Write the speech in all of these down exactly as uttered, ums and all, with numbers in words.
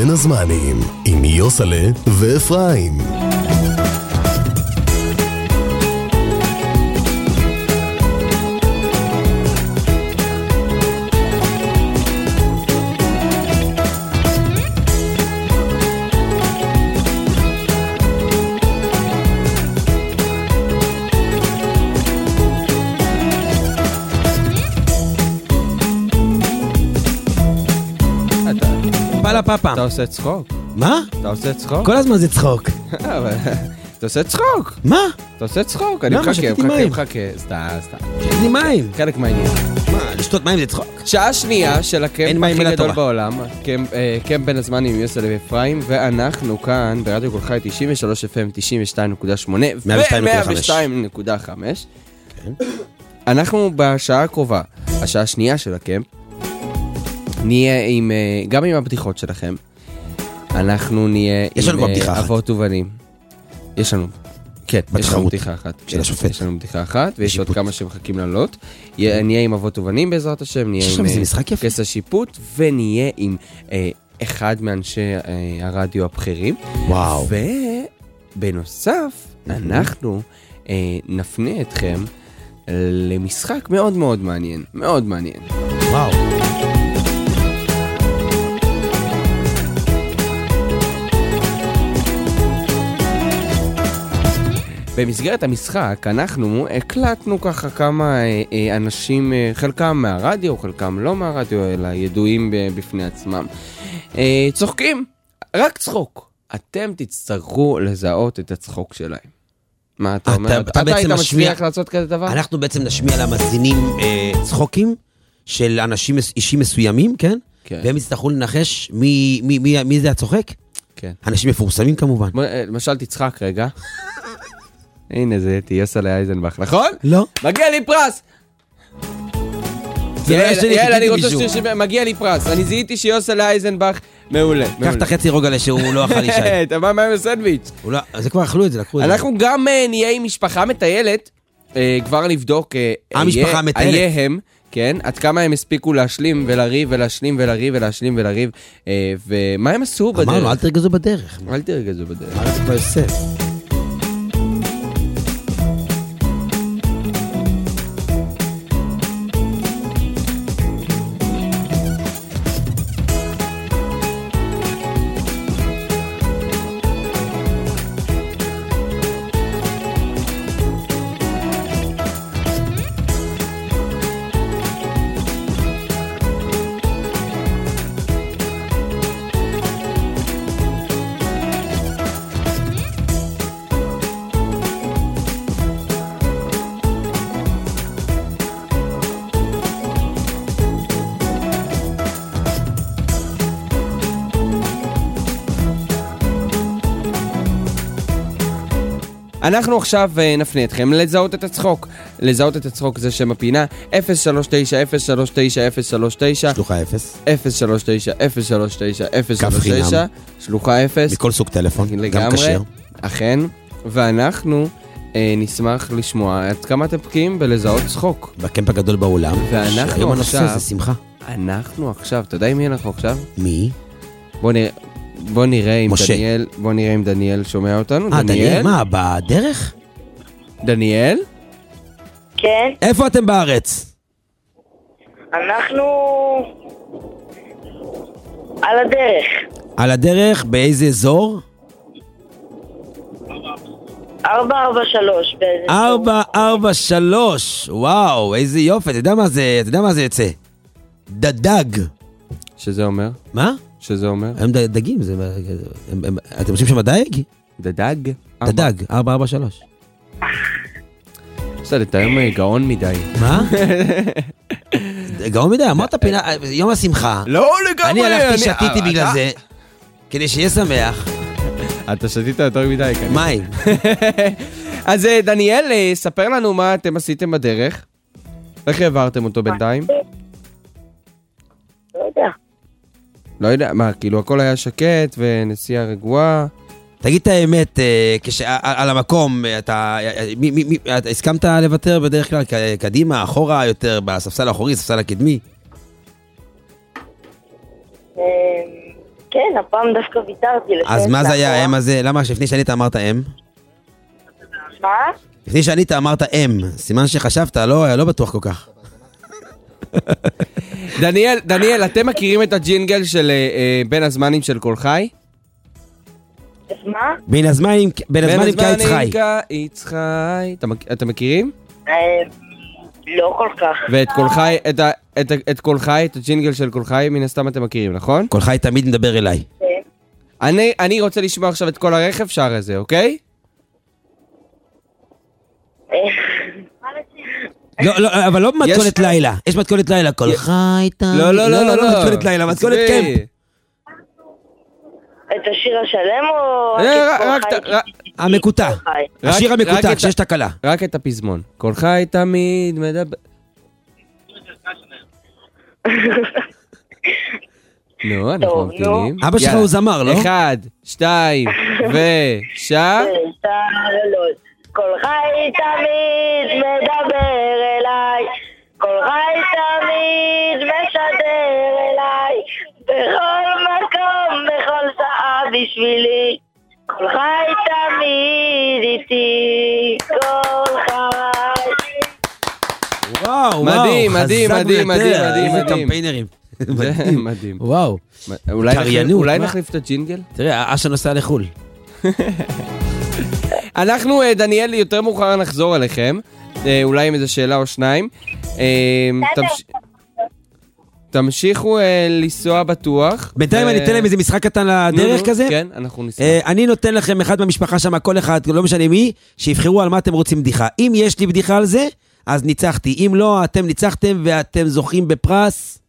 בין הזמנים, עם יוסלה ואפרים. פאפה. אתה עושה צחוק? מה? אתה עושה צחוק? כל הזמן זה צחוק. אתה עושה צחוק? מה? אתה עושה צחוק? אני מחכה, מחכה, מחכה. סתם, סתם. שתיתי מים. חלק מהעניין. מה, לשתות מים זה צחוק? שעה שנייה של הקמפ הכי גדול בעולם, קמפ בין הזמנים עם יוסלה ואפרים, ואנחנו כאן ברדיו קול חי תשעים ושלוש אף אם, תשעים ושתיים נקודה שמונה ו-מאה ושתיים נקודה חמש. אנחנו בשעה הקרובה, השעה השנייה של הקמפ, נהיה עם, גם עם הבדיחות שלכם. אנחנו נהיה יש לנו בבדיחה אחת. אבות ובנים. יש לנו. כן, יש לנו בדיחה אחת. של השופט. יש לנו בדיחה אחת, ויש עוד כמה שמחכים לעלות. נהיה עם אבות ובנים בעזרת השם, נהיה עם כס השיפוט, ונהיה עם אחד מאנשי הרדיו הבכירים. וואו. ובנוסף, אנחנו נפנה אתכם למשחק מאוד מאוד מעניין. מאוד מעניין. וואו. במסגרת המשחק אנחנו הקלטנו ככה כמה אנשים, חלקם מהרדיו, חלקם לא מהרדיו, אלא ידועים בפני עצמם. צוחקים, רק צחוק. אתם תצטרכו לזהות את הצחוק שלהם. מה אתה אומר? אתה היית מצליח לעשות כזה דבר? אנחנו בעצם נשמיע למאזינים צחוקים של אנשים אישים מסוימים, כן? והם יצטרכו לנחש מי זה הצוחק? כן. אנשים מפורסמים כמובן. למשל תצחק רגע. הנה זה יוסלה אייזנבך, נכון? לא. מגיע לי פרס! יאל, אני רוצה שתראה שמגיע לי פרס. אני זיהיתי שיוסלה אייזנבך מעולה. קח את החצי רוגלה שהוא לא אכל אישי. אתה מה, מה עם הסנדוויץ'? זה כבר אכלו את זה, לקחו את זה. אנחנו גם נהיה עם משפחה מטיילת, כבר נבדוק המשפחה מטיילת. אייהם, כן? עד כמה הם הספיקו להשלים ולריב ולהשלים ולריב ולהשלים ולריב, ומה הם עשו בדרך? אמרנו, אל תרגזו בדרך. אל תרגזו בדרך. אל תרגזו יוסף. אנחנו עכשיו נפנה אתכם לזהות את הצחוק. לזהות את הצחוק זה שם הפינה אפס שלוש תשע אפס שלוש תשע אפס שלוש תשע שלוחה אפס אפס שלוש תשע אפס שלוש תשע אפס שלוש תשע שלוחה אפס מכל סוג טלפון, גם כשר. אכן, ואנחנו אה, נשמח לשמוע עד כמה אתם בקיאים בלזהות צחוק. בקמפ הגדול בעולם. ואנחנו עכשיו... זה שמחה. אנחנו עכשיו, אתה יודע מי אנחנו עכשיו? מי? בוא נראה... בוא נראה אם דניאל, בוא נראה אם דניאל שומע אותנו. אה, דניאל, מה, בדרך? דניאל? כן. איפה אתם בארץ? אנחנו על הדרך. על הדרך? באיזה אזור? ארבע ארבע שלוש. ארבע ארבע שלוש, וואו, איזה יופי, אתה יודע מה זה, אתה יודע מה זה יוצא? דדג. שזה אומר? מה? שזה אומר? הם דגים, אתם עושים שם דייג? דדג? דדג, ארבע ארבע שלוש. בסדר, אתה היום גאון מדי. מה? גאון מדי, אמרת פינה, יום השמחה. לא לגמרי. אני הלכתי, שתיתי בגלל זה, כדי שיהיה שמח. אתה שתית יותר מדי. מים. אז דניאל, ספר לנו מה אתם עשיתם בדרך. איך העברתם אותו בינתיים? לא יודע. לא יודע, מה, כאילו הכל היה שקט ונסיעה רגועה. תגיד את האמת, על המקום, אתה הסכמת לוותר בדרך כלל קדימה, אחורה יותר, בספסל האחורי, ספסל הקדמי? כן, הפעם דווקא ויתרתי. אז מה זה היה האם הזה? למה לפני שענית אמרת אם? מה? לפני שענית אמרת אם. סימן שחשבת, לא בטוח כל כך. דניאל, דניאל, אתם מכירים את הג'ינגל של בין הזמנים של כל חי? מה? בין הזמנים קיץ חי. קיץ חי. אתם מכירים? לא כל כך. ואת כל חי, את כל חי, את הג'ינגל של כל חי, מן הסתם אתם מכירים, נכון? כל חי תמיד מדבר אליי. אני רוצה לשמוע עכשיו את כל הרכב שר הזה, אוקיי? לא, לא, אבל לא מתכונת לילה. יש מתכונת לילה. כל חי תמיד. לא, לא, לא, לא. מתכונת לילה, מתכונת קמפ. את השיר השלם או... המקוטע. השיר המקוטע, כשיש תקלה. רק את הפזמון. כל חי תמיד מדבר... נו, אנחנו ממתינים. אבא שלך הוא זמר, לא? אחד, שתיים, ושע... כל חי תמיד מדבר אליי, כל חי תמיד משדר אליי, בכל מקום, בכל שעה בשבילי, כל חי תמיד איתי, כל חי. וואו, מדהים, מדהים, מדהים, מדהים, מדהים. איזה קמפיינרים. מדהים, מדהים. וואו. אולי נחליף את הג'ינגל? תראה, אשה נוסע לחול. אנחנו, דניאל, יותר מאוחר נחזור אליכם, אולי עם איזו שאלה או שניים. תמשיכו לנסוע בטוח. בינתיים אני אתן להם איזה משחק קטן לדרך כזה. כן, אנחנו נסוע. אני נותן לכם אחד מהמשפחה שם, כל אחד, לא משנה מי, שיבחרו על מה אתם רוצים בדיחה. אם יש לי בדיחה על זה, אז ניצחתי. אם לא, אתם ניצחתם ואתם זוכים בפרס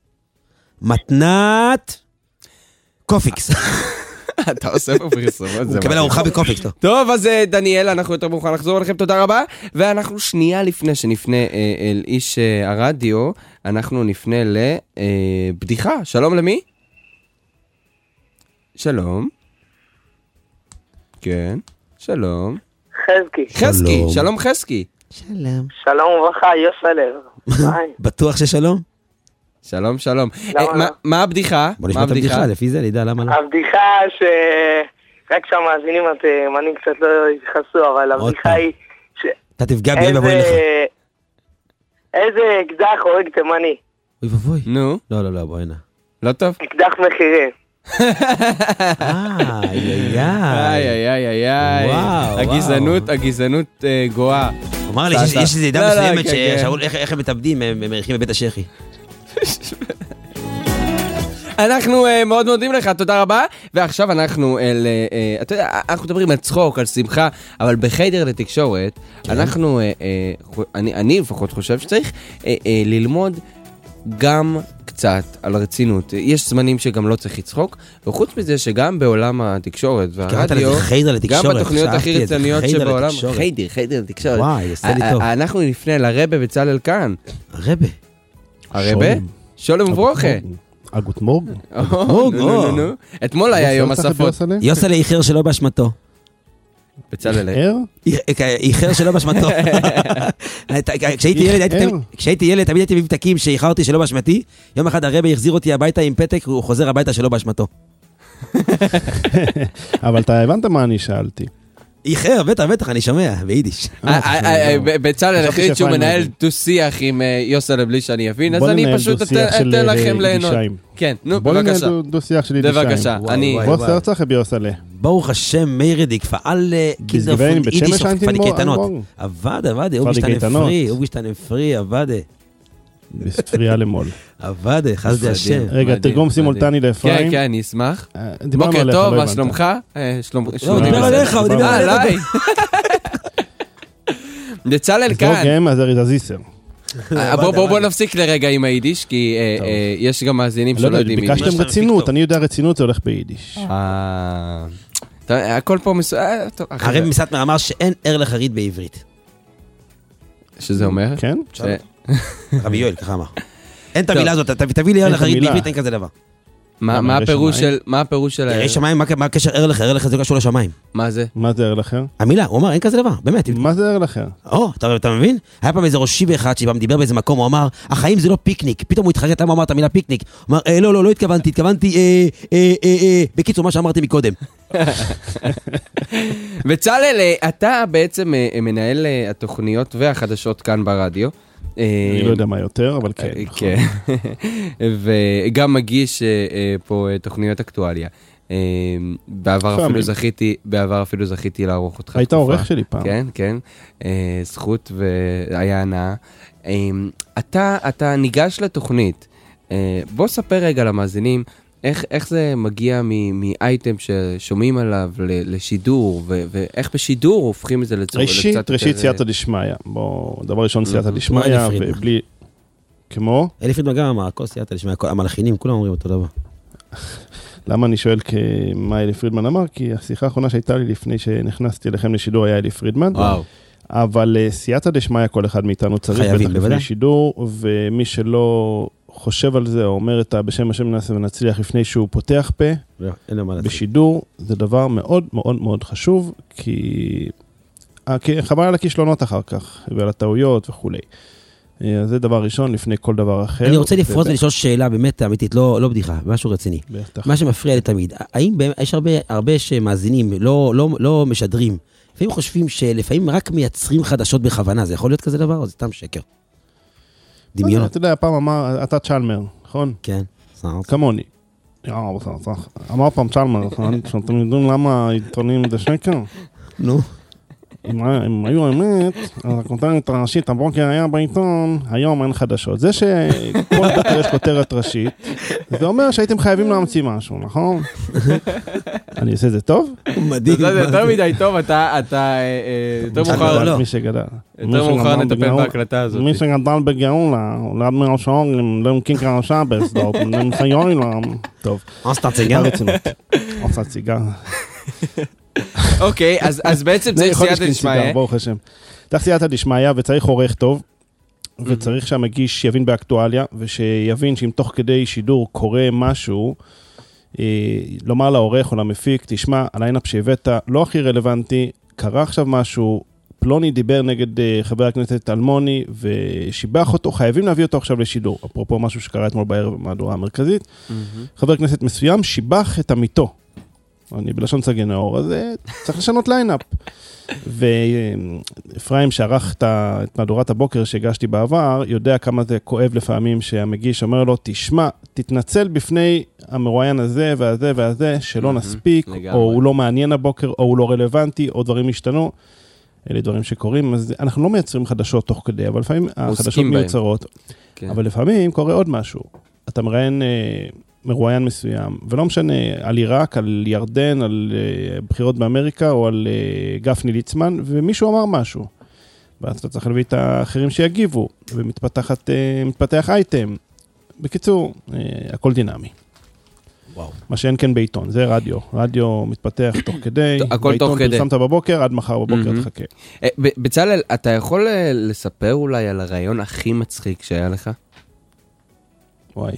מתנת קופיקס. אתה עושה פה פרסומות. הוא מקבל ארוחה בקופיקס. טוב, אז דניאל, אנחנו יותר מאוחר לחזור אליכם, תודה רבה. ואנחנו שנייה לפני שנפנה אל איש הרדיו, אנחנו נפנה לבדיחה. שלום למי? שלום. כן, שלום. חזקי. חזקי, שלום חזקי. שלום. שלום וברכה, יוסלר. בטוח ששלום? שלום, שלום. מה הבדיחה? בוא נשמע את הבדיחה, לפי זה לידע למה לא. הבדיחה ש... רק שהמאזינים התימנים קצת לא התייחסו, אבל הבדיחה היא ש... אתה תפגע בי ובואי לך. איזה אקדח הורג תימני? אוי ובואי. נו. לא, לא, לא, בואי הנה. לא טוב? אקדח מחירים. אה, איי, איי, איי, איי, איי. וואו, הגזענות, הגזענות גואה. אמר לי, יש איזו עדה מסוימת ששאול איך הם מתאבדים, הם מריחים בבית השכי. אנחנו מאוד מודים לך, תודה רבה. ועכשיו אנחנו אל, אתה יודע, אנחנו מדברים על צחוק, על שמחה, אבל בחדר לתקשורת, אנחנו, אני, אני לפחות חושב שצריך ללמוד גם קצת על רצינות. יש זמנים שגם לא צריך לצחוק, וחוץ מזה שגם בעולם התקשורת והרדיו, גם בתוכניות הכי רציניות שבעולם, חדר, חדר לתקשורת. וואי, עושה לי טוב. אנחנו נפנה לרבה בצלאל כאן. הרבה? הרבה? שולם וברוכה. אגות מורג? אתמול היה יום השפות. יוסלה איחר שלא באשמתו. בצלאל. איחר שלא באשמתו. כשהייתי ילד, תמיד הייתי מבטקים שאיחרתי שלא באשמתי. יום אחד הרבי החזיר אותי הביתה עם פתק, הוא חוזר הביתה שלא באשמתו. אבל אתה הבנת מה אני שאלתי. איחר, בטח, בטח, אני שומע, ביידיש. בצלאל החליט שהוא מנהל דו-שיח עם יוסלה בלי שאני אבין, אז אני פשוט אתן לכם ליהנות. כן, נו, בוא ננהל דו-שיח של יידישיים. בבקשה, אני... בוא סרצח ביוסלה. ברוך השם, מאירדיק, פעל כינדר פון יידיש ופני קייטנות. עבד, עבד, אוגשטן פרי, עבד. בספרייה למול. עבד, חסדי השם. רגע, תרגום סימולטני לאפרים. כן, כן, אני אשמח. בוקר טוב, מה שלומך? הוא דיבר עליך, הוא דיבר עליך. בצלאל כאן. אז לא גם, אז אריזה זיסר. בואו נפסיק לרגע עם היידיש, כי יש גם מאזינים שלא יודעים יידיש. ביקשתם רצינות, אני יודע רצינות, זה הולך ביידיש. הכל פה מסוים. הרב מסתמר אמר שאין ער לחריד בעברית. שזה אומר? כן? רבי יואל, ככה אמר. אין את המילה הזאת, תביא לי ער לחריד בעברית, אין כזה דבר. מה הפירוש של, מה הפירוש של... ירא שמיים, מה הקשר ער לך? ער לך זה קשור לשמיים. מה זה? מה זה ער לכם? המילה, הוא אמר, אין כזה דבר, באמת. מה זה ער לכם? או, אתה מבין? היה פעם איזה ראשי באחד שבא דיבר באיזה מקום, הוא אמר, החיים זה לא פיקניק. פתאום הוא התחרט, למה אמר את המילה פיקניק? הוא אמר, לא, לא, לא התכוונתי, התכוונתי, אה, אה, אה, אה, בקיצור, מה שאמרתי מקודם. בצלאל, אתה בעצם מנהל התוכניות והחדשות כאן ברדיו. אני לא יודע מה יותר, אבל כן. כן. וגם מגיש פה תוכניות אקטואליה. בעבר אפילו זכיתי, בעבר אפילו זכיתי לערוך אותך. היית עורך שלי פעם. כן, כן. זכות והיה הנאה. אתה, אתה ניגש לתוכנית. בוא ספר רגע למאזינים, איך, איך זה מגיע מאייטם ששומעים עליו לשידור, ואיך בשידור הופכים את זה לצורה קצת יותר... ראשית, ראשית סייעתא דשמיא. בוא, דבר ראשון סייעתא דשמיא, ובלי... כמו? אלי פרידמן גם אמר, הכל סייעתא דשמיא, המלחינים, כולם אומרים אותו דבר. למה אני שואל מה אלי פרידמן אמר? כי השיחה האחרונה שהייתה לי לפני שנכנסתי אליכם לשידור היה אלי פרידמן. וואו. אבל סייעתא דשמיא כל אחד מאיתנו צריך בטח לפני שידור, ומי שלא חושב על זה, או אומר את בשם השם נעשה ונצליח לפני שהוא פותח פה, בשידור, זה דבר מאוד מאוד מאוד חשוב, כי חבל על הכישלונות אחר כך, ועל הטעויות וכו'. זה דבר ראשון לפני כל דבר אחר. אני רוצה לפרוץ ולשאול שאלה באמת אמיתית, לא, לא בדיחה, משהו רציני. בטח. מה שמפריע לי תמיד, האם יש הרבה, הרבה שמאזינים, לא, לא, לא משדרים, לפעמים חושבים שלפעמים רק מייצרים חדשות בכוונה, זה יכול להיות כזה דבר, או זה סתם שקר? דמיון. אתה יודע, הפעם אמר, אתה צ'למר, נכון? כן. כמוני. אמר פעם צ'למר, שאתם יודעים למה העיתונים זה שקר? נו. אם היו האמת, אז הכותרת הראשית, הבוקר היה בעיתון, היום אין חדשות. זה שכל בוקר יש כותרת ראשית, זה אומר שהייתם חייבים להמציא משהו, נכון? אני עושה את זה טוב? מדהים. זה יותר מדי טוב, אתה יותר מוכר. מי שגדל. יותר מוכר נטפל בהקלטה הזאת. מי שגדל בגאולה, הולד מהשעורים, לא מכיכר השבס, למחיון להם. טוב. עושה ציגר. עושה ציגר. אוקיי, אז בעצם צריך סייעתא דשמיא. ברוך השם. צריך סייעתא דשמיא וצריך עורך טוב, וצריך שהמגיש יבין באקטואליה, ושיבין שאם תוך כדי שידור קורה משהו, לומר לעורך או למפיק, תשמע, הליינאפ שהבאת לא הכי רלוונטי, קרה עכשיו משהו, פלוני דיבר נגד חבר הכנסת אלמוני, ושיבח אותו, חייבים להביא אותו עכשיו לשידור. אפרופו משהו שקרה אתמול בערב במהדורה המרכזית, חבר הכנסת מסוים שיבח את עמיתו. אני בלשון סגי נאור, אז צריך לשנות ליינאפ. ואפרים שערך את מהדורת הבוקר שהגשתי בעבר, יודע כמה זה כואב לפעמים שהמגיש אומר לו, תשמע, תתנצל בפני המרואיין הזה והזה והזה, שלא נספיק, או הוא לא מעניין הבוקר, או הוא לא רלוונטי, או דברים השתנו. אלה דברים שקורים, אז אנחנו לא מייצרים חדשות תוך כדי, אבל לפעמים החדשות מיוצרות. אבל לפעמים קורה עוד משהו. אתה מראיין מרואיין מסוים, ולא משנה על עיראק, על ירדן, על בחירות באמריקה, או על גפני ליצמן, ומישהו אמר משהו. ואז אתה צריך להביא את האחרים שיגיבו, ומתפתח אייטם. בקיצור, הכל דינמי. וואו. מה שאין כן בעיתון, זה רדיו. רדיו מתפתח תוך כדי. הכל תוך כדי. פרסמת בבוקר, עד מחר בבוקר תחכה. בצלאל, אתה יכול לספר אולי על הרעיון הכי מצחיק שהיה לך? וואי.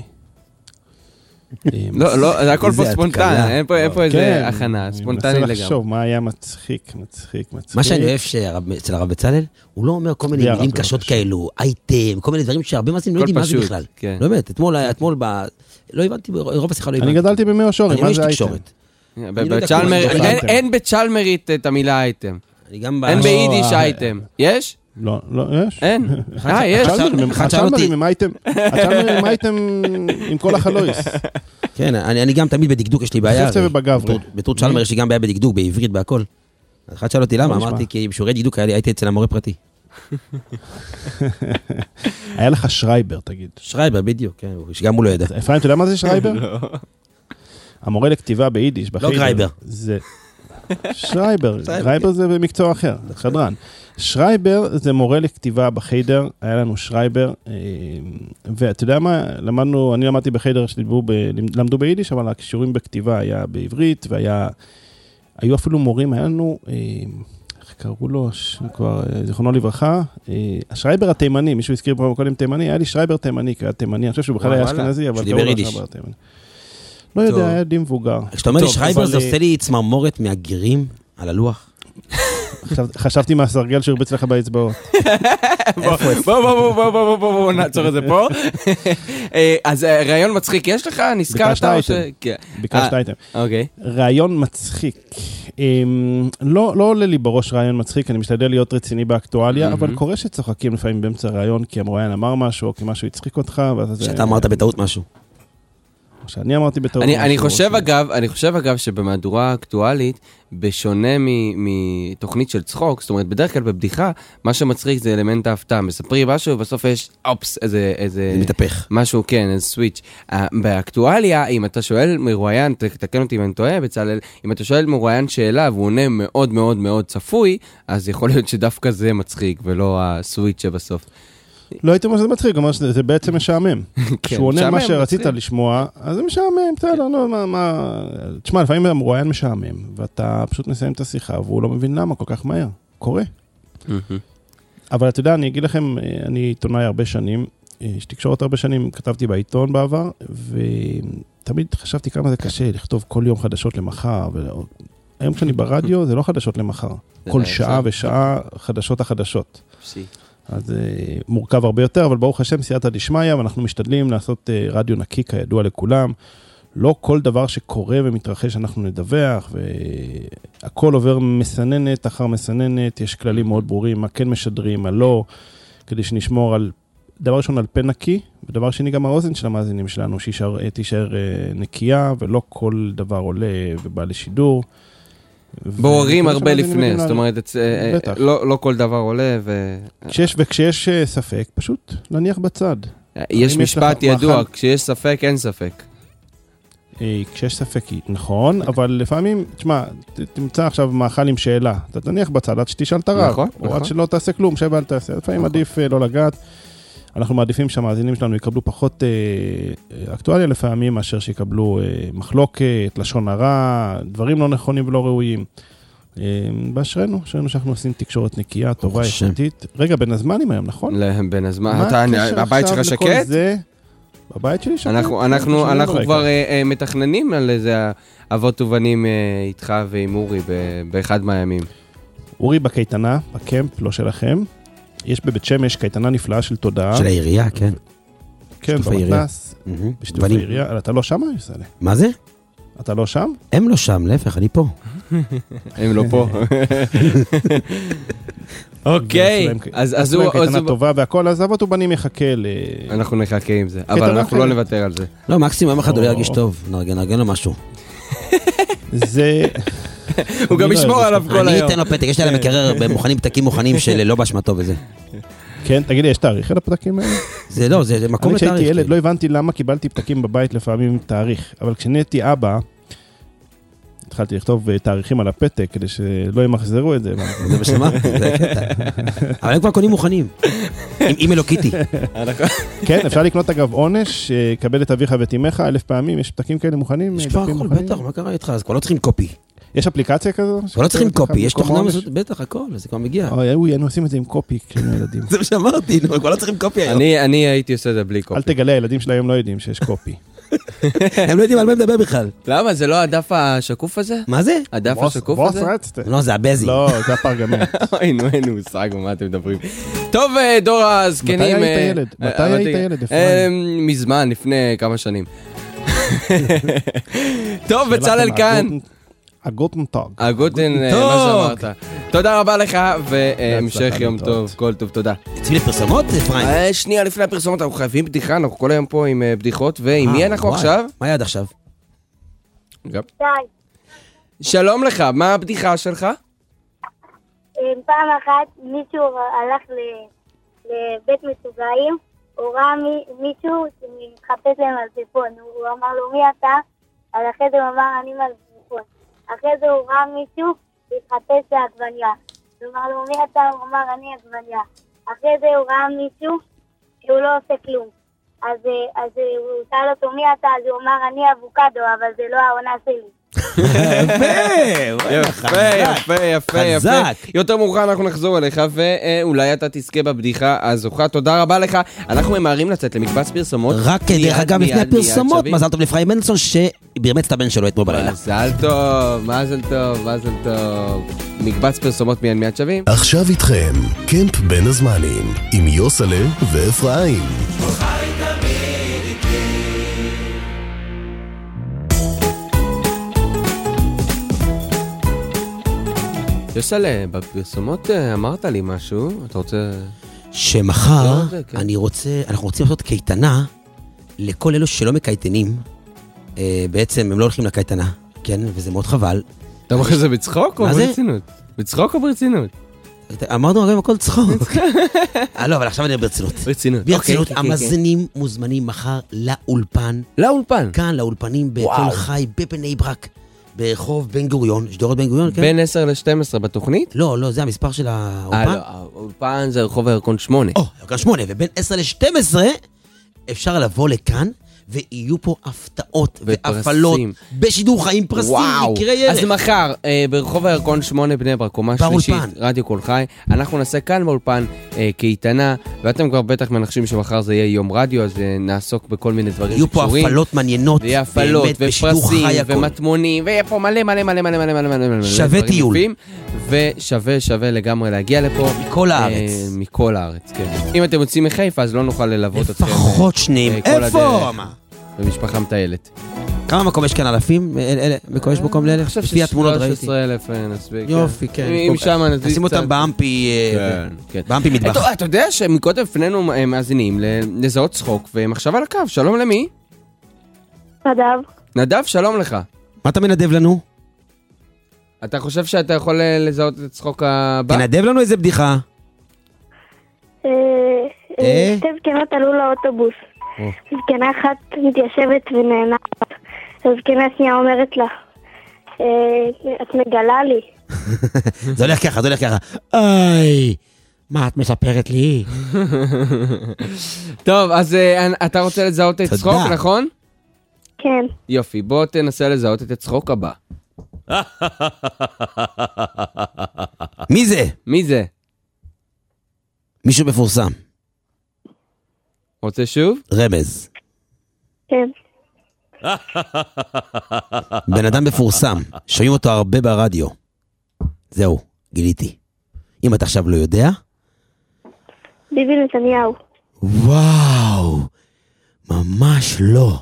לא, לא, זה הכל פה ספונטני, אין פה איזה הכנה, ספונטני לגמרי. אני מנסה לחשוב מה היה מצחיק, מצחיק, מצחיק. מה שאני אוהב אצל הרב בצלאל, הוא לא אומר כל מיני מילים קשות כאלו, אייטם, כל מיני דברים שהרבה מאזינים לא יודעים מה זה בכלל. לא באמת, אתמול, לא הבנתי, רוב השיחה לא הבנתי. אני גדלתי במי השורים, מה זה אייטם? אין בצ'למרית את המילה אייטם. אין ביידיש אייטם. יש? לא, לא, יש. אין. אה, יש. הצ'למרים עם אייטם, הצ'למרים עם אייטם עם כל החלויס. כן, אני גם תמיד בדקדוק יש לי בעיה. חפצה ובגברי. בתור צ'למר יש לי גם בעיה בדקדוק, בעברית, בהכל. אחד שאל אותי למה, אמרתי כי בשיעורי דקדוק הייתי אצל המורה פרטי. היה לך שרייבר, תגיד. שרייבר, בדיוק, כן, שגם הוא לא ידע. אפרים, אתה יודע מה זה שרייבר? המורה לכתיבה ביידיש, לא גרייבר. זה שרייבר, גרייבר זה במקצוע אחר, חדרן. שרייבר זה מורה לכתיבה בחיידר, היה לנו שרייבר, ואתה יודע מה, למדנו, אני למדתי בחיידר שלמדו ביידיש, אבל השיעורים בכתיבה היה בעברית, והיו אפילו מורים, היה לנו, איך קראו לו, כבר זיכרונו לברכה, השרייבר התימני, מישהו הזכיר פה קודם תימני, היה לי שרייבר תימני, כי היה תימני, אני חושב שהוא בכלל היה אשכנזי, אבל שדיבר יידיש. לא יודע, היה די מבוגר. כשאתה אומר לי שרייבר, זה עושה לי צמרמורת מהגירים על הלוח. חשבתי מהסרגל שהרביץ לך באצבעות. בוא, בוא, בוא, בוא, בוא, בוא, נעצור את זה פה. אז רעיון מצחיק יש לך? נזכרת? ביקשת אייטם. אוקיי. רעיון מצחיק. לא עולה לי בראש רעיון מצחיק, אני משתדל להיות רציני באקטואליה, אבל קורה שצוחקים לפעמים באמצע רעיון, כי המרואיין אמר משהו, או כי משהו הצחיק אותך. שאתה אמרת בטעות משהו. שאני אמרתי בטעות. אני חושב אגב, אני חושב אגב שבמהדורה האקטואלית, בשונה מתוכנית של צחוק, זאת אומרת, בדרך כלל בבדיחה, מה שמצחיק זה אלמנט ההפתעה. מספרי משהו, ובסוף יש אופס, איזה, איזה... זה מתהפך. משהו, כן, איזה סוויץ'. באקטואליה, אם אתה שואל מרואיין, תקן אותי אם אני טועה, בצלאל, אם אתה שואל מרואיין שאלה, והוא עונה מאוד מאוד מאוד צפוי, אז יכול להיות שדווקא זה מצחיק, ולא הסוויץ' שבסוף. לא הייתי אומר שזה מצחיק, אומר שזה בעצם משעמם. כשהוא עונה מה שרצית לשמוע, אז זה משעמם, בסדר, לא, מה, מה... תשמע, לפעמים המרואיין משעמם, ואתה פשוט מסיים את השיחה, והוא לא מבין למה כל כך מהר. קורה. אבל אתה יודע, אני אגיד לכם, אני עיתונאי הרבה שנים, יש תקשורת הרבה שנים, כתבתי בעיתון בעבר, ותמיד חשבתי כמה זה קשה לכתוב כל יום חדשות למחר, והיום כשאני ברדיו, זה לא חדשות למחר. כל שעה ושעה חדשות החדשות. אז זה מורכב הרבה יותר, אבל ברוך השם, סייעתא דשמיא, ואנחנו משתדלים לעשות רדיו נקי, כידוע לכולם. לא כל דבר שקורה ומתרחש אנחנו נדווח, והכל עובר מסננת אחר מסננת, יש כללים מאוד ברורים, מה כן משדרים, מה לא, כדי שנשמור על, דבר ראשון על פה נקי, ודבר שני גם האוזן של המאזינים שלנו, שתישאר נקייה, ולא כל דבר עולה ובא לשידור. בוררים הרבה לפני, זאת אומרת, לא כל דבר עולה. וכשיש ספק, פשוט להניח בצד. יש משפט ידוע, כשיש ספק, אין ספק. כשיש ספק, נכון, אבל לפעמים, תשמע, תמצא עכשיו מאכל עם שאלה, אתה תניח בצד עד שתשאל את הרב, או עד שלא תעשה כלום, שב אל תעשה, לפעמים עדיף לא לגעת. אנחנו מעדיפים שהמאזינים שלנו יקבלו פחות אה, אקטואליה לפעמים, מאשר שיקבלו אה, מחלוקת, לשון הרע, דברים לא נכונים ולא ראויים. אה, באשרנו, אשרנו שאנחנו עושים תקשורת נקייה, טובה, איכותית. רגע, בין הזמנים היום, נכון? בין הזמן, אתה, הבית שלך שקט? זה, בבית שלי שקט. אנחנו, אנחנו, אנחנו כבר אה, מתכננים על איזה אבות ובנים אה, איתך ועם אורי באחד מהימים. אורי בקייטנה, בקמפ, לא שלכם. יש בבית שמש קייטנה נפלאה של תודעה. של העירייה, כן. כן, במתנ"ס. בשיתוף העירייה. אתה לא שם, יסלה? מה זה? אתה לא שם? הם לא שם, להפך, אני פה. הם לא פה. אוקיי. אז הוא... קייטנה טובה והכל, אז אבות ובנים יחכה ל... אנחנו נחכה עם זה, אבל אנחנו לא נוותר על זה. לא, מקסימום, יום אחד הוא ירגיש טוב. נרגן, נרגן לו משהו. זה... הוא גם ישמור עליו כל היום. אני אתן לו פתק, יש להם מקרר במוכנים פתקים מוכנים של לא באשמתו וזה. כן, תגיד לי, יש תאריך על הפתקים האלה? זה לא, זה מקום לתאריך. אני כשהייתי ילד לא הבנתי למה קיבלתי פתקים בבית לפעמים עם תאריך, אבל כשנהייתי אבא, התחלתי לכתוב תאריכים על הפתק, כדי שלא ימחזרו את זה. זה מה שאמרתי, זה הקטע. אבל הם כבר קונים מוכנים, עם אלוקיתי. כן, אפשר לקנות אגב עונש, קבל את אביך ותימך, אלף פעמים, יש פתקים כאלה מוכנים. יש כבר הכל, בטח, מה קרה איתך? אז כבר לא צריכים קופי. יש אפליקציה כזו? כבר לא צריכים קופי, יש תוכנה מסוימת, בטח, הכל, זה כבר מגיע. אוי, היינו עושים את זה עם קופי כשהיינו ילדים. זה מה שאמרתי, כבר לא צריכים קופי היום. אני הייתי עושה את זה בלי קופי. אל תגלה, הילדים של היום לא יודעים שיש קופי. הם לא יודעים על מה מדבר בכלל. למה? זה לא הדף השקוף הזה? מה זה? הדף השקוף הזה? לא, זה הבזי. לא, זה הפרגמנט. אוי, נו, אין מושג, מה אתם מדברים? טוב, דור הזקנים... מתי היית ילד? מתי היית ילד? מזמן, לפני כמה שנים. טוב, בצלאל כאן. הגוטן טוג. הגוטן, מה שאמרת. תודה רבה לך, והמשך יום טוב, כל טוב, תודה. יצאי לפרסומות, אפרים? שנייה, לפני הפרסומות, אנחנו חייבים בדיחה, אנחנו כל היום פה עם בדיחות, ועם מי אנחנו עכשיו? מה היה עד עכשיו? שלום לך, מה הבדיחה שלך? פעם אחת מישהו הלך לבית מסוגעים, הוא ראה מישהו שמתחפש להם על זיפון, הוא אמר לו מי אתה? על אחרי זה הוא אמר אני מלזיפון. אחרי זה הוא ראה מישהו להתחפש לעגבניה. הוא אמר לו מי אתה? הוא אמר אני עגבניה. אחרי זה הוא ראה מישהו שהוא לא עושה כלום. אז, אז הוא שאל אותו מי אתה? אז הוא אמר אני אבוקדו, אבל זה לא העונה שלי. יפה, יפה, יפה, יפה. יותר מאוחר אנחנו נחזור אליך, ואולי אתה תזכה בבדיחה הזוכה. תודה רבה לך. אנחנו ממהרים לצאת למקבץ פרסומות. רק דרך אגב, לפני הפרסומות, מזל טוב לפריים מנדלסון, שברמץ את הבן שלו אתמול בלילה. מזל טוב, מזל טוב, מזל טוב. מקבץ פרסומות מיד מיד שווים. עכשיו איתכם, קמפ בין הזמנים, עם יוסלה ואפרים. יוסלה, בפרסומות אמרת לי משהו, אתה רוצה... שמחר אני רוצה, אנחנו רוצים לעשות קייטנה לכל אלו שלא מקייטנים, בעצם הם לא הולכים לקייטנה, כן, וזה מאוד חבל. אתה אומר שזה בצחוק או ברצינות? בצחוק או ברצינות? אמרנו הרי הכל צחוק. לא, אבל עכשיו אני ברצינות. ברצינות. ברצינות, המאזינים מוזמנים מחר לאולפן. לאולפן? כאן, לאולפנים בכל חי, בבני ברק. ברחוב בן גוריון, שדרות בן גוריון, כן? בין עשר ל-שתים עשרה בתוכנית? לא, לא, זה המספר של האולפן. אה, לא, האולפן זה רחוב הירקון שמונה. או, הירקון שמונה, ובין עשר ל-שתים עשרה אפשר לבוא לכאן, ויהיו פה הפתעות והפעלות בשידור חיים, פרסים, מקרי ילד. אז מחר, אה, ברחוב הירקון שמונה בני ברק, קומה שלישית, רדיו כל חי, אנחנו נעשה כאן באולפן אה, קייטנה, ואתם כבר בטח מנחשים שמחר זה יהיה יום רדיו, אז אה, נעסוק בכל מיני דברים יהיו שקשורים. יהיו פה הפעלות מעניינות, ויהיה הפעלות ופרסים ומטמונים, ויהיה פה מלא מלא מלא מלא מלא מלא מלא שווה טיול. ושווה שווה לגמרי להגיע לפה. מכל הארץ. אה, מכל הארץ, כן. אם אתם יוצאים מחיפה, אז לא נוכל ללוות אתכם. לפחות שניהם. איפה? במשפחה מטיילת. כמה מקום יש כאן אלפים? מקום יש מקום לאלף? אני חושב ש-שלוש עשרה אלף נספיק. יופי, כן. אם שם נזיז קצת. נשים אותם באמפי, באמפי מטבח. אתה יודע שמקודם פנינו מאזינים לזהות צחוק, ומחשב על הקו. שלום למי? נדב. נדב, שלום לך. מה אתה מנדב לנו? אתה חושב שאתה יכול לזהות את הצחוק הבא? תנדב לנו איזה בדיחה. שתי זקנות עלו לאוטובוס. זקנה אחת מתיישבת ונהנת. הזקנה השנייה אומרת לה, את מגלה לי. זה הולך ככה, זה הולך ככה. אוי, מה את מספרת לי? טוב, אז אתה רוצה לזהות את צחוק, נכון? כן. יופי, בוא תנסה לזהות את הצחוק הבא. מי זה? מי זה? מישהו מפורסם. רוצה שוב? רמז. כן. בן אדם מפורסם, שומעים אותו הרבה ברדיו. זהו, גיליתי. אם אתה עכשיו לא יודע... ביבי נתניהו. וואו, ממש לא.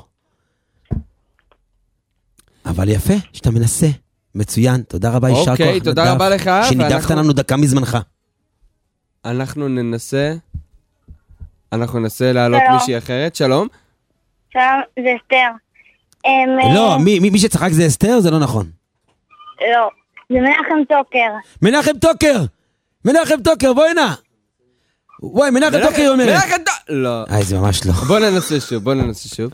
אבל יפה, שאתה מנסה. מצוין, תודה רבה, יישר כוח. אוקיי, תודה רבה לך. שנידפת לנו דקה מזמנך. אנחנו ננסה... אנחנו ננסה להעלות מישהי אחרת. שלום. שלום, זה אסתר. לא, מי שצחק זה אסתר? זה לא נכון. לא, זה מנחם טוקר. מנחם טוקר! מנחם טוקר, בואי נע! וואי, מנחם טוקר אומר. מנחם טוקר! לא. איי, זה ממש לא. בוא ננסה שוב, בוא ננסה שוב.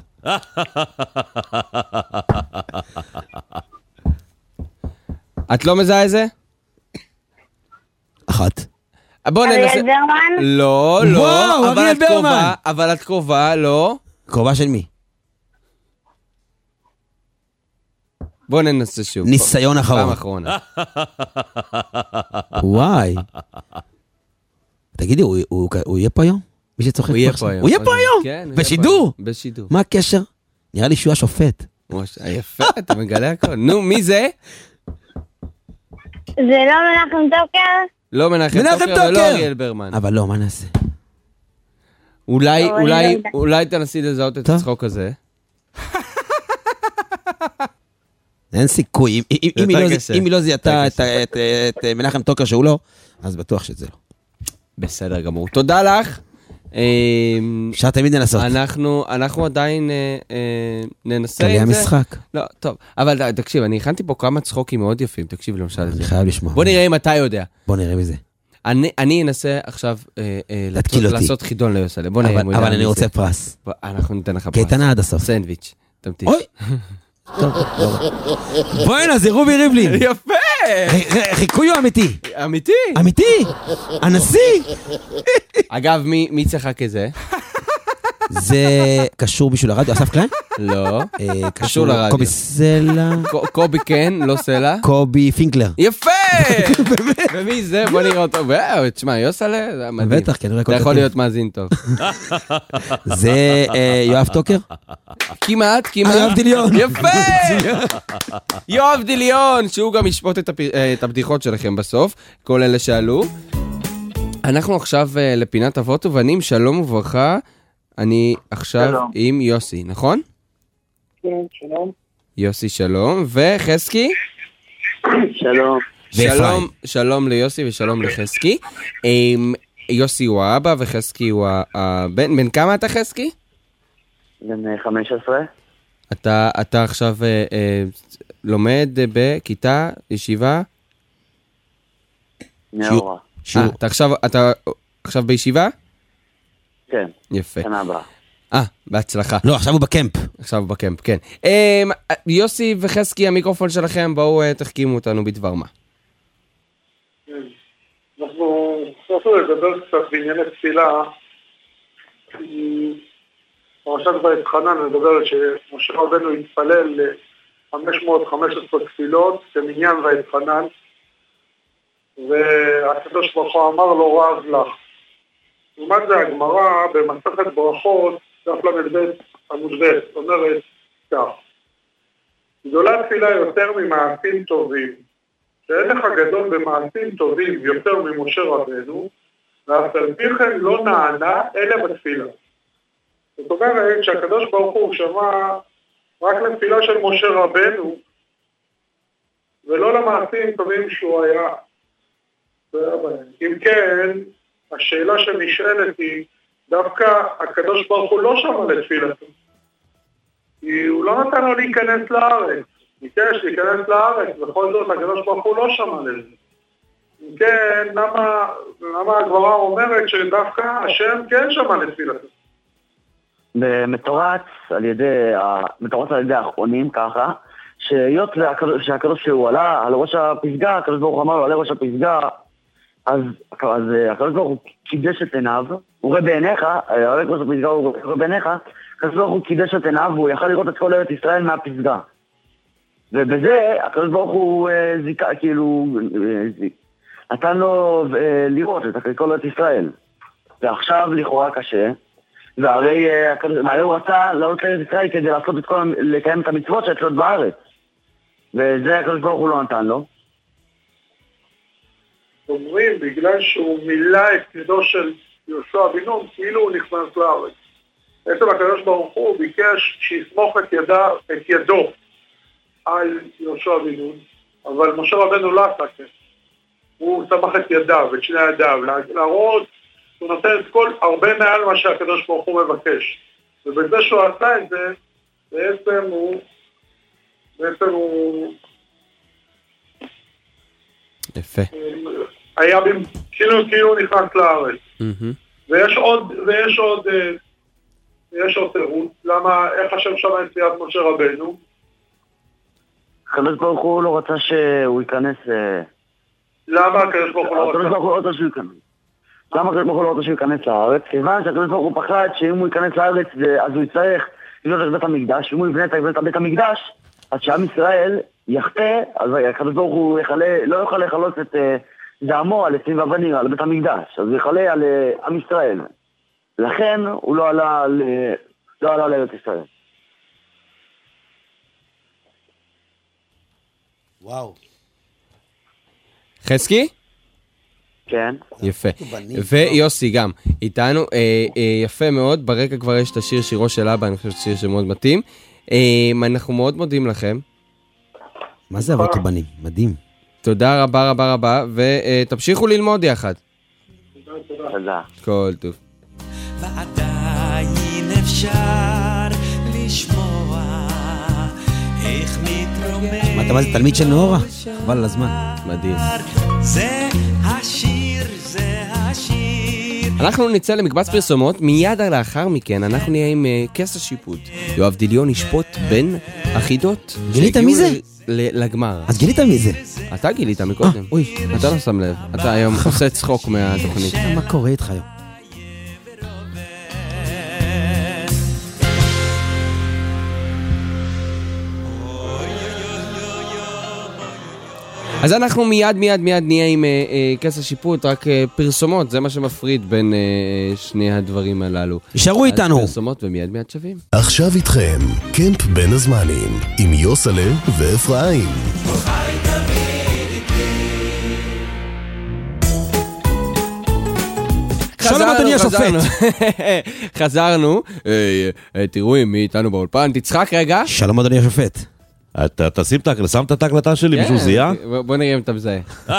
את לא מזהה איזה? אחת. בוא ננסה... אריאל ברמן? לא, לא. וואו, אריאל ברמן. אבל את קרובה, לא. קרובה של מי? בוא ננסה שוב. ניסיון אחרון. פעם אחרונה. וואי. תגידי, הוא יהיה פה היום? מי שצוחק הוא יהיה פה היום. הוא יהיה פה היום? בשידור? בשידור. מה הקשר? נראה לי שהוא השופט. יפה, אתה מגלה הכל. נו, מי זה? זה לא מנחם טוקר? לא מנחם טוקר ולא אריאל ברמן. אבל לא, מה נעשה? אולי, אולי, אולי תנסי לזהות את הצחוק הזה. אין סיכוי. אם היא לא זיהתה את מנחם טוקר שהוא לא, אז בטוח שזה לא. בסדר גמור. תודה לך. אפשר תמיד לנסות. אנחנו, אנחנו עדיין ננסה את זה. כלי המשחק. לא, טוב. אבל תקשיב, אני הכנתי פה כמה צחוקים מאוד יפים. תקשיב למשל את זה. אני חייב לשמוע. בוא נראה אם אתה יודע. בוא נראה מזה. אני אנסה עכשיו לעשות חידון ליוסלה. בוא נראה אם הוא יודע. אבל אני רוצה פרס. אנחנו ניתן לך פרס. קייטנה עד הסוף. סנדוויץ'. תמתיק. אוי! בוא הנה, זה רובי ריבלין. יפה! חיקוי הוא אמיתי. זה קשור בשביל הרדיו, אסף קליין? לא. קשור לרדיו. קובי סלע? קובי כן, לא סלע. קובי פינקלר. יפה! ומי זה? בוא נראה אותו. תשמע, יוסלה, זה מדהים. בטח, כן. אתה יכול להיות מאזין טוב. זה יואב טוקר? כמעט, כמעט. יואב דיליון. יפה! יואב דיליון, שהוא גם ישפוט את הבדיחות שלכם בסוף, כל אלה שעלו. אנחנו עכשיו לפינת אבות ובנים, שלום וברכה. אני עכשיו שלום. עם יוסי, נכון? כן, שלום. יוסי, שלום. וחסקי? שלום. שלום, שלום ליוסי ושלום לחסקי. יוסי הוא האבא וחסקי הוא הבן. בן כמה אתה חסקי? בן חמש עשרה. אתה, אתה עכשיו אה, אה, לומד בכיתה, ישיבה? נאורה. אה, אתה עכשיו, אתה עכשיו בישיבה? כן. יפה. שנה הבאה. אה, בהצלחה. לא, עכשיו הוא בקמפ. עכשיו הוא בקמפ, כן. אה, יוסי וחסקי, המיקרופון שלכם, בואו אה, תחכימו אותנו בדבר מה. אנחנו צריכים לדבר קצת בענייני תפילה. פרשת ואתחנן מדברת שמשה רבנו התפלל ל-חמש מאות וחמש עשרה תפילות כמניין ואתחנן, והקדוש ברוך הוא אמר לו רב לך. לעומת זה הגמרא במסכת ברכות, דף ל"ב עמוד ב', אומרת כך: גדולה תפילה יותר ממעשים טובים, שאין לך גדול במעשים טובים יותר ממשה רבנו, ואף על פי כן לא נענה אלא בתפילה. זאת אומרת שהקדוש ברוך הוא שמע רק לתפילה של משה רבנו, ולא למעשים טובים שהוא היה. אם כן, השאלה שנשאלת היא, דווקא הקדוש ברוך הוא לא שמע לתפילתו. כי הוא לא נתן לו להיכנס לארץ. ביקש להיכנס לארץ, בכל זאת הקדוש ברוך הוא לא שמע לזה. אם כן, למה, למה הגמרא אומרת שדווקא השם כן שמע לתפילתו? מתורץ על ידי, מתורץ על ידי האחרונים ככה, שהיות שהקדוש שהוא עלה על ראש הפסגה, הקדוש ברוך הוא אמר לו עלה ראש הפסגה, אז, אז הקדוש ברוך הוא קידש את עיניו, הוא רואה בעיניך, עלה ראש הפסגה הוא רואה בעיניך, הקדוש ברוך הוא קידש את עיניו והוא יכל לראות את כל ארץ ישראל מהפסגה. ובזה הקדוש ברוך הוא זיקה, כאילו, נתן לו לראות את כל ארץ ישראל. ועכשיו לכאורה קשה, והרי הוא רצה לעלות לארץ ישראל כדי לעשות את כל, לקיים את המצוות שאצלות בארץ. וזה הקדוש ברוך הוא לא נתן לו. אומרים, בגלל שהוא מילא את ידו של יהושע בן נון, כאילו הוא נכנס לארץ. בעצם הקדוש ברוך הוא ביקש שיסמוך את, ידה, את ידו על יהושע בן נון, אבל משה רבנו לא עשה כן. הוא סמך את ידיו, את שני ידיו, להראות הוא נותן את כל, הרבה מעל מה שהקדוש ברוך הוא מבקש. ובזה שהוא עשה את זה, בעצם הוא, בעצם הוא... יפה. היה כאילו, כאילו נכנס לארץ. ויש עוד, ויש עוד, יש עוד תירוץ. למה, איך השם שם נציאת משה רבנו? הקדוש ברוך הוא לא רצה שהוא ייכנס... למה הקדוש ברוך הוא לא רצה? הקדוש ברוך הוא לא רצה שהוא ייכנס. למה הקדוש ברוך הוא לא רוצה שהוא ייכנס לארץ? כיוון שהקדוש ברוך הוא פחד שאם הוא ייכנס לארץ אז הוא יצטרך לבנות את בית המקדש, ואם הוא יבנה את בית המקדש אז שעם ישראל יחטא, אז הקדוש ברוך הוא לא יוכל לחלות את זעמו על עצים ואבנים, על בית המקדש, אז הוא יחלה על עם ישראל. לכן הוא לא עלה לא עלה לארץ ישראל. וואו. חזקי? כן. יפה. ויוסי גם איתנו, אה, אה, יפה מאוד, ברקע כבר יש את השיר שירו של אבא, אני חושב ששיר שמאוד מתאים. אה, אנחנו מאוד מודים לכם. מה זה אבות ובנים? מדהים. תודה רבה רבה רבה, ותמשיכו ללמוד יחד. תודה. כל טוב. ועדיין אפשר לשמוע איך מתרומם. מה אתה מה זה תלמיד של נאורה? חבל על הזמן. מדהים. זה השיר, זה השיר. אנחנו נצא למקבץ פרסומות, מיד לאחר מכן אנחנו נהיה עם כס השיפוט. יואב דיליון ישפוט בין אחידות. גילית מי זה? לגמר. אז גילית מי זה? אתה גילית מקודם. אוי. אתה לא שם לב. אתה היום עושה צחוק מהתוכנית. מה קורה איתך היום? אז אנחנו מיד מיד מיד נהיה עם כס השיפוט, רק פרסומות, זה מה שמפריד בין שני הדברים הללו. יישארו איתנו. פרסומות ומיד מיד שווים. עכשיו איתכם, קמפ בין הזמנים, עם יוסלה ואפרים. שלום אדוני השופט. חזרנו, תראו מי איתנו באולפן, תצחק רגע. שלום אדוני השופט. אתה תשים את ההקלטה שלי, מישהו זיהה? בוא נראה אם אתה מזהה.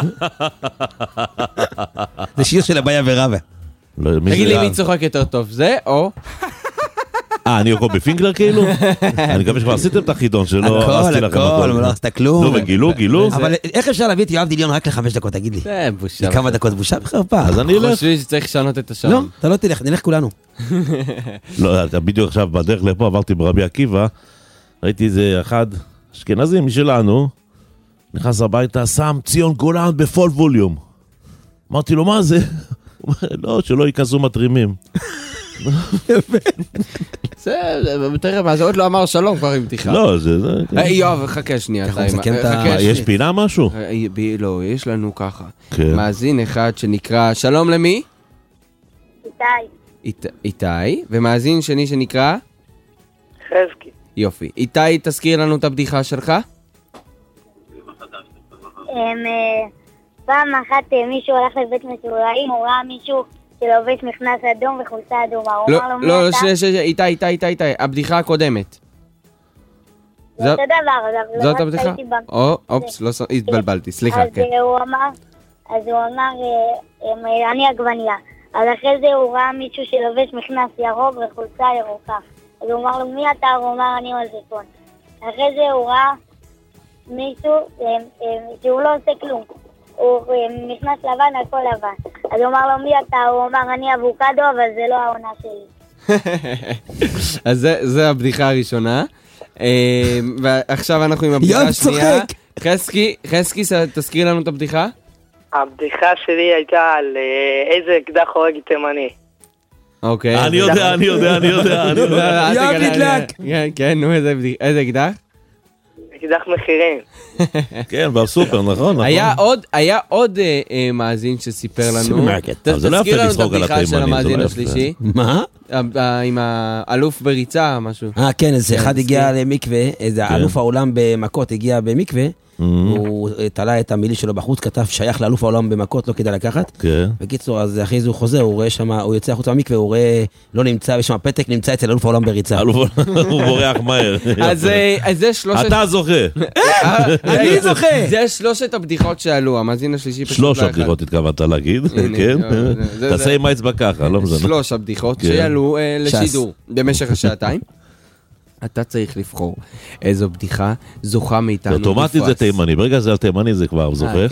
זה שיר של הבעיה ורבה. תגיד לי מי צוחק יותר טוב, זה או... אה, אני יוקו בפינגלר כאילו? אני מקווה שכבר עשיתם את החידון שלא עשיתי לכם הכל, הכל, לא עשתה כלום. נו, וגילו, גילו. אבל איך אפשר להביא את יואב דיליון רק לחמש דקות, תגיד לי? זה בושה. כמה דקות בושה בחרפה. אז אני אלך. חושבים שצריך לשנות את השעון. לא, אתה לא תלך, נלך כולנו. לא, בדיוק עכשיו בדרך לפה עברתי ברבי עקיבא, ראיתי איזה אחד אשכנזי משלנו, נכנס הביתה, שם ציון גולן בפול ווליום. אמרתי לו, מה זה? הוא אומר, לא, שלא ייכנסו מטרימים. זה, תראה, מה זה עוד לא אמר שלום כבר עם פתיחה. לא, זה... יואב, חכה שנייה. יש פינה משהו? לא, יש לנו ככה. מאזין אחד שנקרא, שלום למי? איתי. איתי, ומאזין שני שנקרא? חזקי. יופי. איתי, תזכיר לנו את הבדיחה שלך? פעם אחת מישהו הלך לבית מסורעים, הוא ראה מישהו שלובש מכנס אדום וחולצה אדומה. לא, לא, שנייה, שנייה, איתי, איתי, איתי, איתי, הבדיחה הקודמת. זה אותו דבר, זאת הבדיחה? או, אופס, לא, התבלבלתי, סליחה, כן. אז הוא אמר, אז הוא אמר, אני עגבניה. אז אחרי זה הוא ראה מישהו שלובש מכנס ירוק וחולצה ירוקה. אז הוא אמר לו, מי אתה? הוא אמר, אני מלפפון. אחרי זה הוא ראה מישהו שהוא לא עושה כלום. הוא נכנס לבן, הכל לבן. אז הוא אמר לו, מי אתה? הוא אמר, אני אבוקדו, אבל זה לא העונה שלי. אז זה הבדיחה הראשונה. ועכשיו אנחנו עם הבדיחה השנייה. חזקי, חזקי, תזכיר לנו את הבדיחה? הבדיחה שלי הייתה על איזה אקדח הורג תימני. אוקיי. אני יודע, אני יודע, אני יודע, אני יודע. יואב נדלק. כן, נו, איזה אקדח? אקדח מחירים. כן, בסופר, נכון? היה עוד, היה עוד מאזין שסיפר לנו. זה לא יפה לצחוק על התימנים. של המאזין השלישי. מה? עם האלוף בריצה, משהו. אה, כן, איזה אחד הגיע למקווה, איזה אלוף העולם במכות הגיע במקווה, הוא תלה את המילי שלו בחוץ, כתב שייך לאלוף העולם במכות, לא כדאי לקחת. בקיצור, אז אחרי זה הוא חוזר, הוא רואה שם, הוא יוצא החוץ במקווה, הוא רואה, לא נמצא, יש שם פתק, נמצא אצל אלוף העולם בריצה. הוא בורח מהר. אז זה שלושת... אתה זוכה. אני זוכה. זה שלושת הבדיחות שעלו, המאזין השלישי פשוט... שלוש הבדיחות התכוונת להגיד, כן. תעשה עם האצבע ככה, לא מזמן. שלוש הבדיחות שעלו לשידור במשך השעתיים. אתה צריך לבחור איזו בדיחה זוכה מאיתנו. אוטומטית זה תימני, ברגע זה על תימני זה כבר זוכר.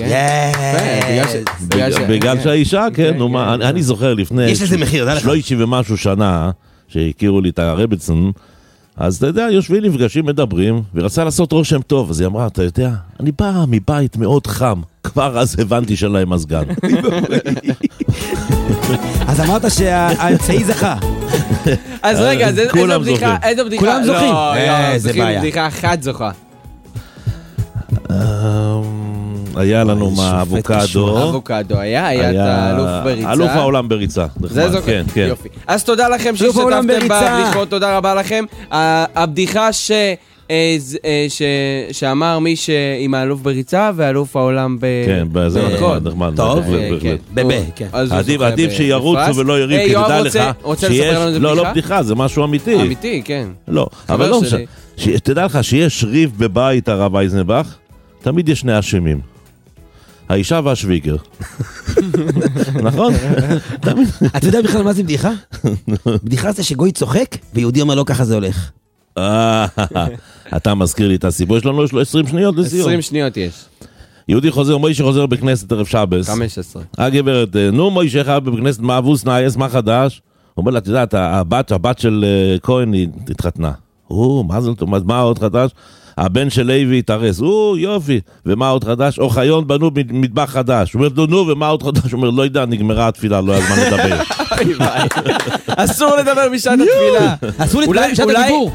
בגלל שהאישה, כן, אני זוכר לפני יש לזה מחיר, שלושים ומשהו שנה שהכירו לי את הרבצן, אז אתה יודע, יושבים, נפגשים, מדברים, ורצה לעשות רושם טוב, אז היא אמרה, אתה יודע, אני באה מבית מאוד חם, כבר אז הבנתי שאין להם מזגן. אז אמרת שהאמצעי זכה. אז רגע, איזו בדיחה, איזו בדיחה? כולם זוכים. לא, זוכים בדיחה אחת זוכה. היה לנו מה אבוקדו. אבוקדו היה, היה את האלוף בריצה. אלוף העולם בריצה. זה זוכה, יופי. אז תודה לכם שהשתתפתם בבדיחות, תודה רבה לכם. הבדיחה ש... שאמר מי שעם האלוף בריצה ואלוף העולם במכות. טוב, בבה, כן. עדיף שירוצו ולא יריב, כי תדע לך רוצה לספר לנו את לא, לא בדיחה, זה משהו אמיתי. אמיתי, כן. לא, אבל לא משנה. תדע לך שיש ריב בבית הרב אייזנבך, תמיד יש שני אשמים. האישה והשוויגר. נכון? אתה יודע בכלל מה זה בדיחה? בדיחה זה שגוי צוחק ויהודי אומר לא ככה זה הולך. אתה מזכיר לי את הסיפור, יש לנו עשרים שניות לסיום. עשרים שניות יש. יהודי חוזר, מוישה חוזר בכנסת ערב שבס. חמש עשרה. הגברת, נו מוישה אחד בכנסת מאבוס נאייס, מה חדש? הוא אומר לה, תדעת, הבת, הבת של כהן היא התחתנה. או, מה זה, מה עוד חדש? הבן של לוי התארס, הוא יופי, ומה עוד חדש? או חיון בנו מטבח חדש. הוא אומר, נו, ומה עוד חדש? הוא אומר, לא יודע, נגמרה התפילה, לא היה זמן לדבר. אסור לדבר בשעת התפילה. אסור לדבר בשעת הדיבור.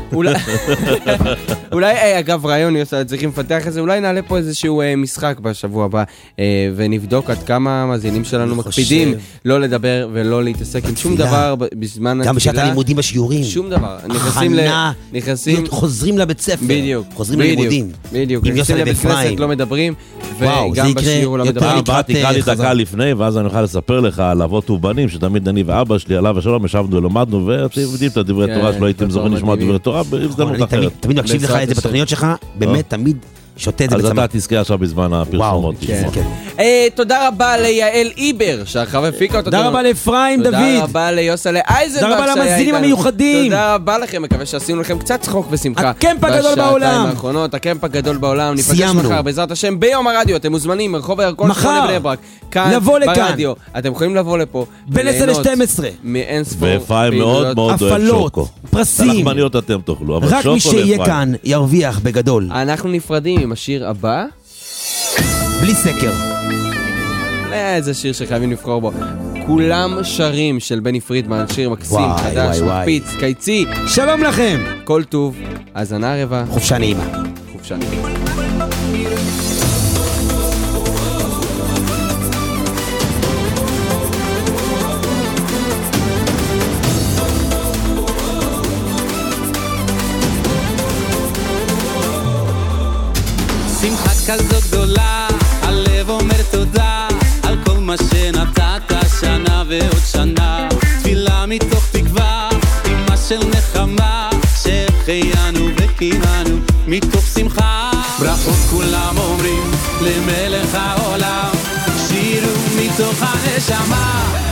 אולי, אגב, רעיון, צריכים לפתח את זה, אולי נעלה פה איזשהו משחק בשבוע הבא, ונבדוק עד כמה המאזינים שלנו מקפידים לא לדבר ולא להתעסק עם שום דבר בזמן התפילה. גם בשעת הלימודים בשיעורים. שום דבר. נכנסים, חוזרים לבית ספר. בדיוק. חוזרים ללימודים. בדיוק. נכנסים לבית כנסת, לא מדברים, וגם בשיעור לא מדברים. תקרא לי דקה לפני, ואז אני אוכל לספר לך על אבות ובנים, שתמיד אני ואבא שלי, עליו השלום, ישבנו ולמדנו, ואתם יודעים את הדברי תורה שלא הייתם זוכרים לשמוע דברי תורה, בהזדמנות אחרת. תמיד מקשיב לך את זה בתוכניות שלך, באמת תמיד שותה את זה בצמא. אז אתה תזכה עכשיו בזמן הפרסומות. תודה רבה ליעל איבר, שעכשיו הפיקה אותנו. תודה רבה לאפרים דוד. תודה רבה ליוסלה אייזנברג. תודה רבה למאזינים המיוחדים. תודה רבה לכם, מקווה שעשינו לכם קצת צחוק ושמחה. הקמפ הגדול בעולם. הקמפ הגדול בעולם. ניפגש מחר בעזרת השם ביום הרדיו. אתם מוזמנים מרחוב הירקון שמונה בני ברק. כאן ברדיו. אתם יכולים לבוא לפה. בין עשר לשתים עשרה. מאין ספור. ואפרים מאוד מאוד אוהב שוקו. פרסים. לחמניות אתם תאכלו. רק מי שיהיה כאן ירוויח בגדול. אנחנו נפרדים עם השיר הבא. בלי סקר. איזה שיר שחייבים לבחור בו. כולם שרים של בני פרידמן, שיר מקסים, חדש, מקפיץ, קיצי. שלום לכם. כל טוב, האזנה רבה. חופשה נעימה. חופשה נעימה. שמחה כזאת גדולה, הלב אומר תודה על כל מה שנתת שנה ועוד שנה. תפילה מתוך תקווה, אמא של נחמה, שהחיינו וקיימנו מתוך שמחה. ברכות כולם אומרים למלך העולם, שירו מתוך הנשמה.